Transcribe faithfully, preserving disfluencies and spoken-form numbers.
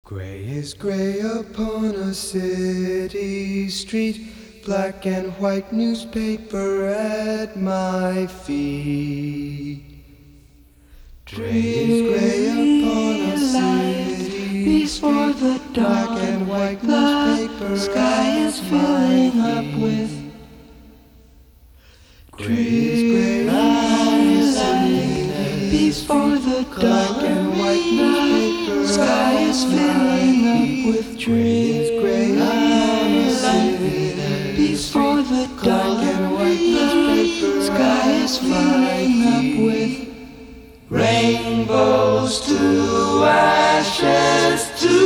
Gray is gray upon a city street, black and white newspaper at my feet. Gray is gray upon a city before the street, dawn, black and white the newspaper sky is at filling my up feet. with Gray is gray upon a city before the black and dawn, white newspaper the sky is filling up with trees. gray upon a city Before the dawn, black and white newspaper the sky is filling up with rainbows to ashes to